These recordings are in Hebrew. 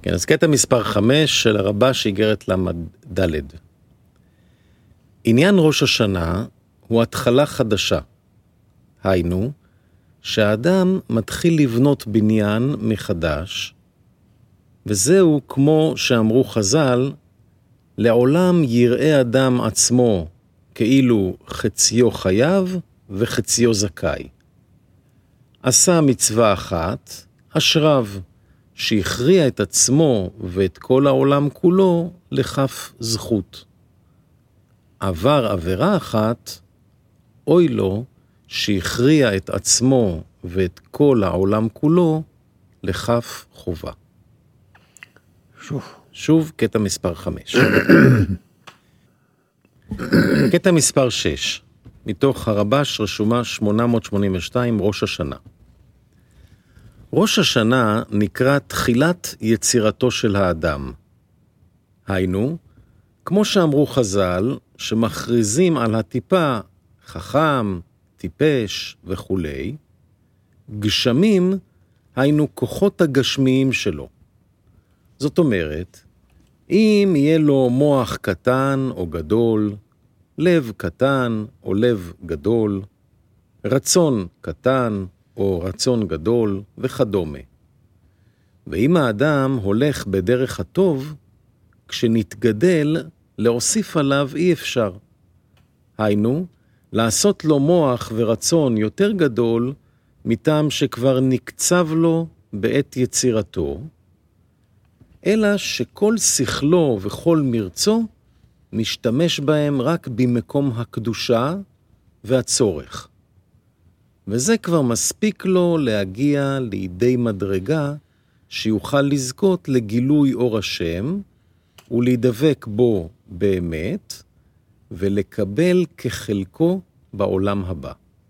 כן, אז קטע מספר 5 של הרב"ש איגרת למד. עניין ראש השנה הוא התחלה חדשה. היינו, שהאדם מתחיל לבנות בניין מחדש, וזהו כמו שאמרו חז"ל, לעולם יראה אדם עצמו כאילו חציו חייב וחציו זכאי. עשה מצווה אחת, אשריו, שהכריע את עצמו ואת כל העולם כולו לכף זכות. עבר עבירה אחת, אוי לו, שהכריע את עצמו ואת כל העולם כולו לכף חובה. שוב קטע מספר 5. קטע מספר 6, מתוך הרב"ש רשומה 882, ראש השנה. ראש השנה נקרא תחילת יצירתו של האדם. היינו, כמו שאמרו חז"ל, שמכריזים על הטיפה חכם, טיפש וכו', גשמים היינו כוחות הגשמיים שלו. זאת אומרת, אם יהיה לו מוח קטן או גדול, לב קטן או לב גדול, רצון קטן או רצון גדול וכדומה. ואם האדם הולך בדרך הטוב, כשנתגדל, להוסיף עליו אי אפשר. היינו, לעשות לו מוח ורצון יותר גדול, מטעם שכבר נקצב לו בעת יצירתו, אלא שכל שכלו וכל מרצו משתמש בהם רק במקום הקדושה והצורך. וזה כבר מספיק לו להגיע לידי מדרגה שיוכל לזכות לגילוי אור השם ולהידבק בו באמת ולקבל כחלקו בעולם הבא.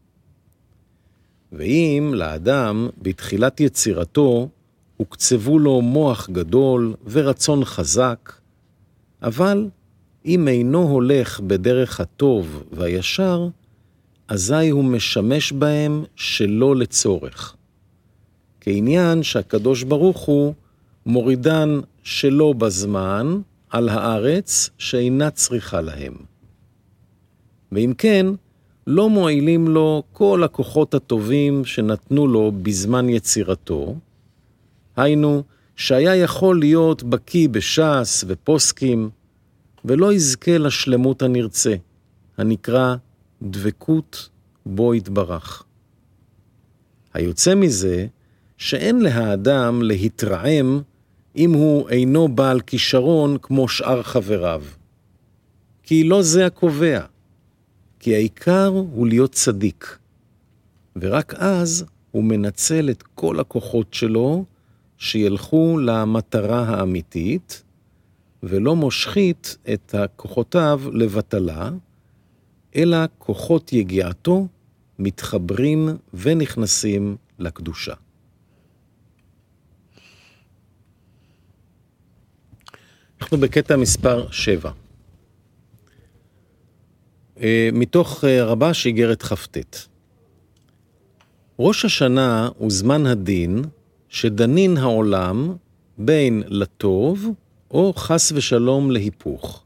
ואם לאדם בתחילת יצירתו הוקצבו לו מוח גדול ורצון חזק, אבל אם אינו הולך בדרך הטוב והישר, אזי הוא משמש בהם שלא לצורך. כעניין שהקדוש ברוך הוא מורידן שלא בזמן על הארץ שאינה צריכה להם. ואם כן, לא מועילים לו כל הכוחות הטובים שנתנו לו בזמן יצירתו, היינו שהיה יכול להיות בקי בש"ס ופוסקים, ולא יזכה לשלמות הנרצה, הנקרא דבקות בו יתברך. היוצא מזה שאין להאדם להתרעם אם הוא אינו בעל כישרון כמו שאר חבריו. כי לא זה הקובע, כי העיקר הוא להיות צדיק, ורק אז הוא מנצל את כל הכוחות שלו שילכו למטרה האמיתית, ולא מושחית את כוחותיו לבטלה, אלא כוחות יגיעתו מתחברים ונכנסים לקדושה. אנחנו בקטע מספר 7. מתוך רב"ש איגרת כ"ט. ראש השנה הוא זמן הדין שדנין העולם בין לטוב או חס ושלום להיפוך.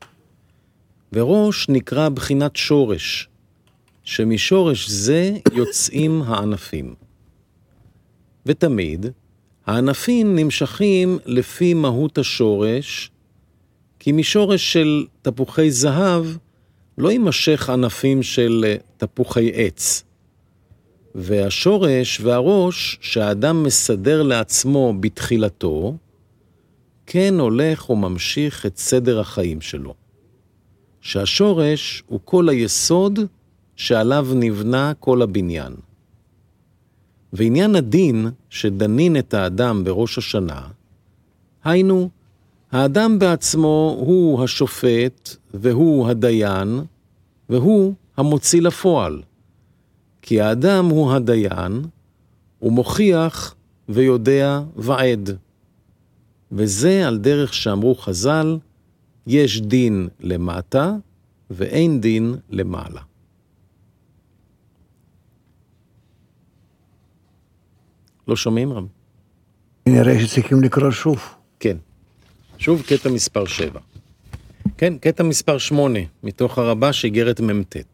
וראש נקרא בחינת שורש, שמשורש זה יוצאים הענפים. ותמיד הענפים נמשכים לפי מהות השורש, כי משורש של תפוחי זהב לא יימשך ענפים של תפוחי עץ. והשורש והראש שהאדם מסדר לעצמו בתחילתו, כן הולך וממשיך את סדר החיים שלו. שהשורש הוא כל היסוד שעליו נבנה כל הבניין. ועניין הדין שדנין את האדם בראש השנה, היינו, האדם בעצמו הוא השופט והוא הדיין והוא המוציא לפועל. כי האדם הוא הדיין, הוא מוכיח ויודע ועד. וזה על דרך שאמרו חז"ל, יש דין למטה ואין דין למעלה. לא שומעים רב? נראה שצריכים לקרוא שוב. כן. שוב קטע מספר 7. כן, קטע מספר 8, מתוך הרבש איגרת ממתת.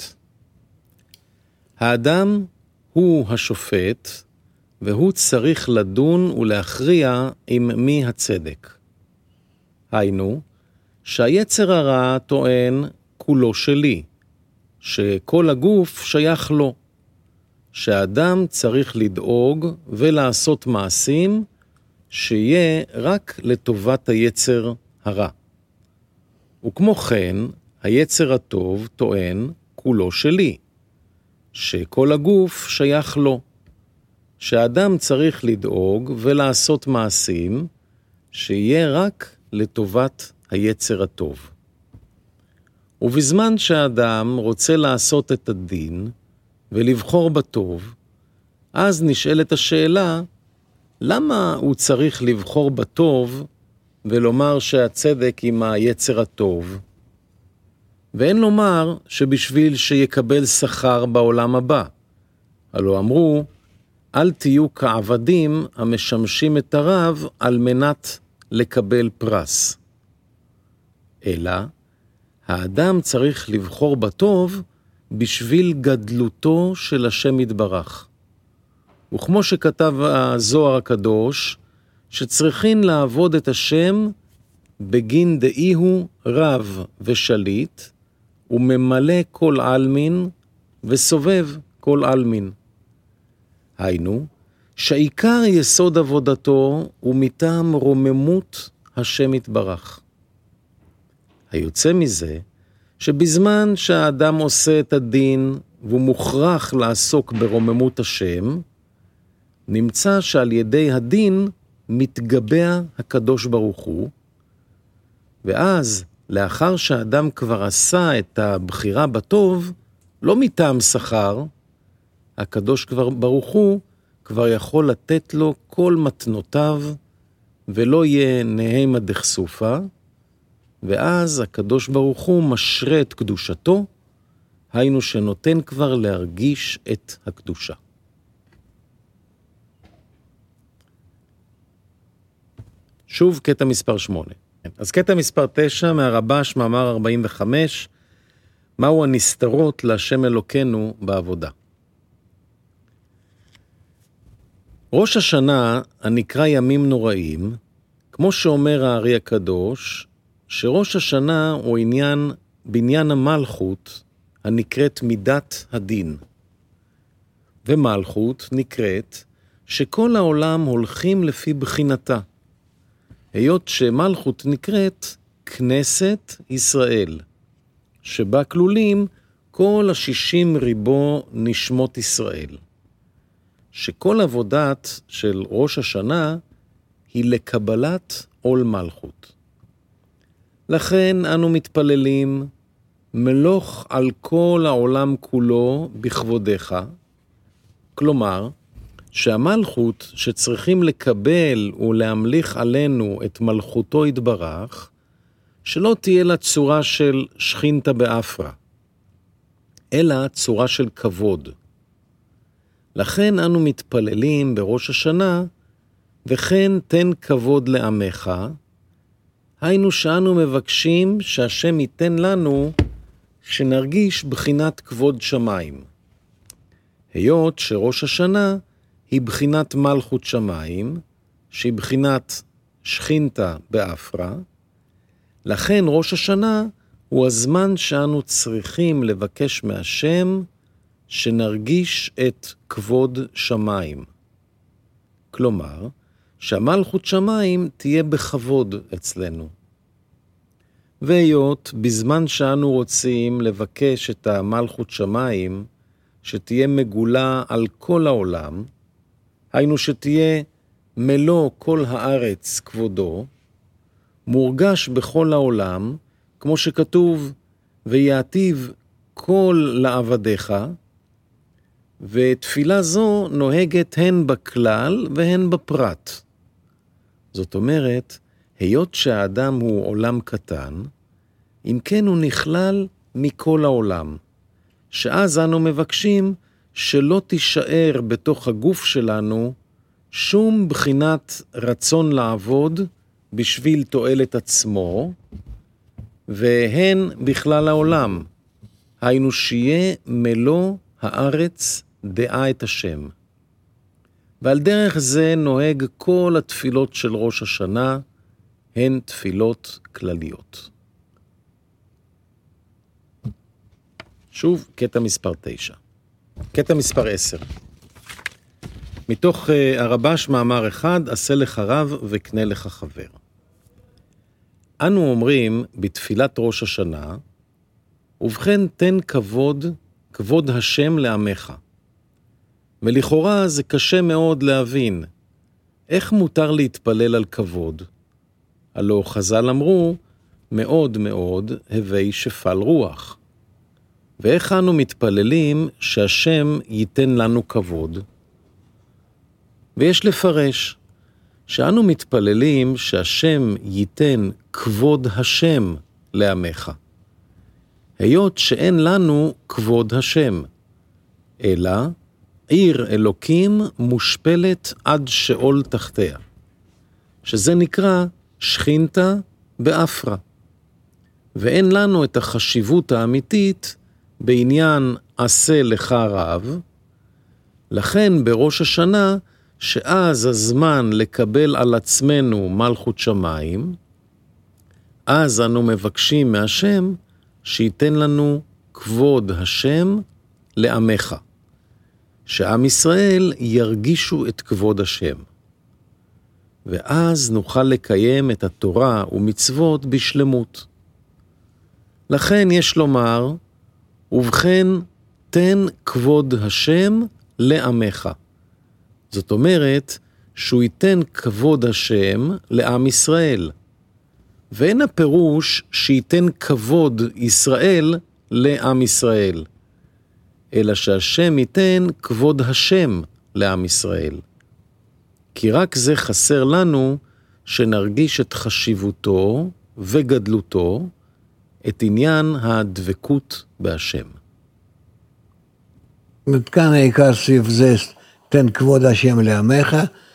האדם הוא השופט, והוא צריך לדון ולהכריע עם מי הצדק. היינו, שהיצר הרע טוען כולו שלי, שכל הגוף שייך לו, שהאדם צריך לדאוג ולעשות מעשים שיהיה רק לטובת היצר הרע. וכמו כן, היצר הטוב טוען כולו שלי, שכל הגוף שייך לו, שהאדם צריך לדאוג ולעשות מעשים שיהיה רק לטובת היצר הטוב. ובזמן שהאדם רוצה לעשות את הדין ולבחור בטוב, אז נשאלת השאלה, למה הוא צריך לבחור בטוב ולומר שהצדק עם היצר הטוב? ואין לומר שבשביל שיקבל שכר בעולם הבא. הלא אמרו, אל תהיו כעבדים המשמשים את הרב על מנת לקבל פרס. אלא, האדם צריך לבחור בטוב בשביל גדלותו של השם יתברך. וכמו שכתב הזוהר הקדוש, שצריכים לעבוד את השם בגין דאיהו רב ושליט, וממלא כל אלמין וסובב כל אלמין. היינו, שעיקר יסוד עבודתו הוא מטעם רוממות השם יתברך. היוצא מזה, שבזמן שהאדם עושה את הדין והוא מוכרח לעסוק ברוממות השם, נמצא שעל ידי הדין מתגבע הקדוש ברוך הוא, ואז לאחר שהאדם כבר עשה את הבחירה בטוב, לא מטעם שכר, הקדוש ברוך הוא כבר יכול לתת לו כל מתנותיו, ולא יהיה נהימה דחסופה, ואז הקדוש ברוך הוא משרה את קדושתו, היינו שנותן כבר להרגיש את הקדושה. שוב קטע מספר 8. אז קטע מספר 9 מהרבש מאמר 45, מהו הנסתרות להשם אלוקנו בעבודה. ראש השנה הנקרא ימים נוראים, כמו שאומר הארי הקדוש, שראש השנה הוא בניין המלכות הנקראת מידת הדין. ומלכות נקראת שכל העולם הולכים לפי בחינתה. היות שמלכות נקראת כנסת ישראל, שבה כלולים כל 60 ריבו נשמות ישראל. שכל עבודת של ראש השנה היא לקבלת עול מלכות. לכן אנו מתפללים, מלוך על כל העולם כולו בכבודך, כלומר, שהמלכות שצריכים לקבל ולהמליך עלינו את מלכותו יתברך, שלא תהיה לה צורה של שכינתה באפרה, אלא צורה של כבוד. לכן אנו מתפללים בראש השנה, וכן תן כבוד לעמך, היינו שאנו מבקשים שהשם ייתן לנו שנרגיש בחינת כבוד שמיים. היות שראש השנה היא בחינת מלכות שמיים, שהיא בחינת שכינתה באפרה, לכן ראש השנה הוא הזמן שאנו צריכים לבקש מהשם שנרגיש את כבוד שמיים. כלומר, שהמלכות שמיים תהיה בכבוד אצלנו. והיות בזמן שאנו רוצים לבקש את המלכות שמיים, שתהיה מגולה על כל העולם, היינו שתהיה מלוא כל הארץ כבודו, מורגש בכל העולם, כמו שכתוב, ויעתיב כל לעבדיך, ותפילה זו נוהגת הן בכלל והן בפרט. זאת אומרת, היות שהאדם הוא עולם קטן, אם כן הוא נכלל מכל העולם, שאז אנו מבקשים שלא תישאר בתוך הגוף שלנו שום בחינת רצון לעבוד בשביל תועלת עצמו, והן בכלל העולם. היינו שיהיה מלוא הארץ דעה את השם. ועל דרך זה נוהג כל התפילות של ראש השנה, הן תפילות כלליות. שוב, קטע מספר 9. קטע מספר 10. מתוך הרבש מאמר אחד, עשה לך רב וקנה לך חבר. אנו אומרים בתפילת ראש השנה, ובכן תן כבוד השם לעמך. ולכאורה זה קשה מאוד להבין, איך מותר להתפלל על כבוד? הלא חז"ל אמרו, מאוד מאוד הווי שפל רוח. ואיך אנו מתפללים שהשם ייתן לנו כבוד? ויש לפרש, שאנו מתפללים שהשם ייתן כבוד השם לעמך. היות שאין לנו כבוד השם, אלא עיר אלוקים מושפלת עד שאול תחתיה, שזה נקרא שכינתה באפרה. ואין לנו את החשיבות האמיתית בעניין עשה לך רב, לכן בראש השנה, שאז הזמן לקבל על עצמנו מלכות שמיים, אז אנו מבקשים מהשם שייתן לנו כבוד השם לעמך, שעם ישראל ירגישו את כבוד השם. ואז נוכל לקיים את התורה ומצוות בשלמות. לכן יש לומר, ובכן תן כבוד השם לעמך. זאת אומרת, שהוא ייתן כבוד השם לעם ישראל. ואין הפירוש שייתן כבוד ישראל לעם ישראל, אלא שהשם ייתן כבוד השם לעם ישראל. כי רק זה חסר לנו שנרגיש את חשיבותו וגדלותו, את עניין הדבקות בהשם. כאן העיקר סביב זה, תן כבוד השם לעמך,